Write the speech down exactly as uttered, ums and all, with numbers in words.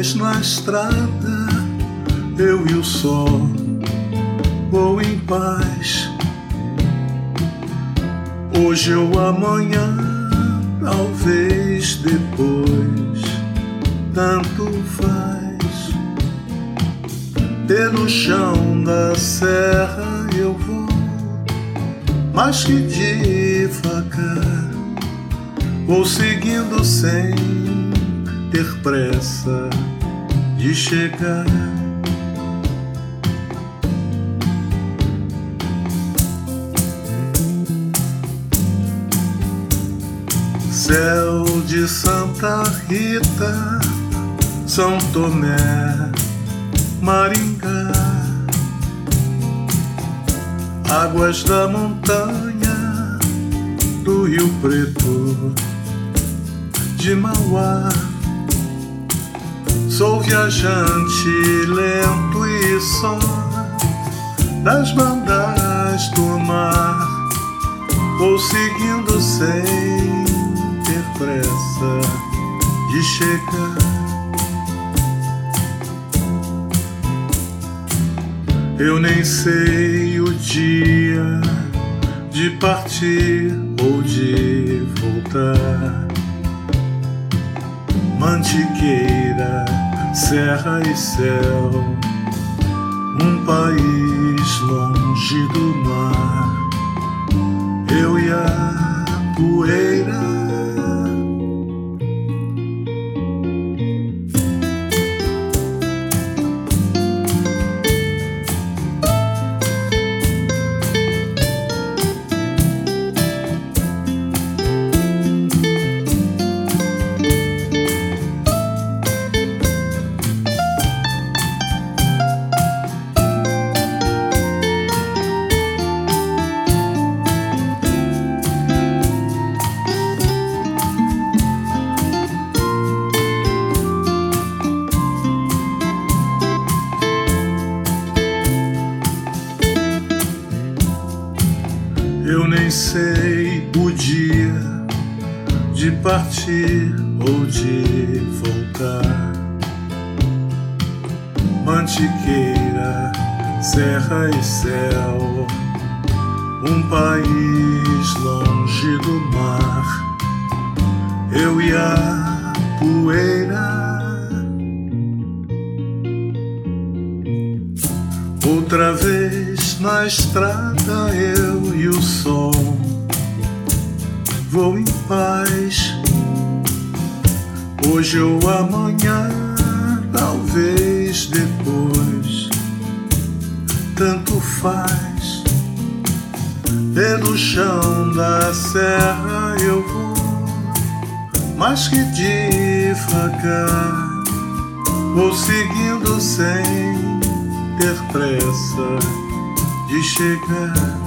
vez na estrada, eu e o sol, vou em paz. Hoje ou amanhã, talvez depois, tanto faz. Pelo chão da serra eu vou, mas que devagar, vou seguindo sem ter pressa de chegar. Céu de Santa Rita, São Tomé, Maringá, águas da montanha, do Rio Preto, de Mauá. Sou viajante lento e só das bandas do mar, vou seguindo sem ter pressa de chegar. Eu nem sei o dia de partir ou de voltar. Mantiqueira, serra e céu, um país longe do mar, eu e a poeira. Eu nem sei o dia de partir ou de voltar. Mantiqueira, serra e céu, um país longe do mar, eu e a poeira. Outra vez na estrada eu e o sol, vou em paz. Hoje ou amanhã, talvez depois, tanto faz. Pelo chão da serra eu vou, mas que devagar, vou seguindo sem ter pressa de chegar.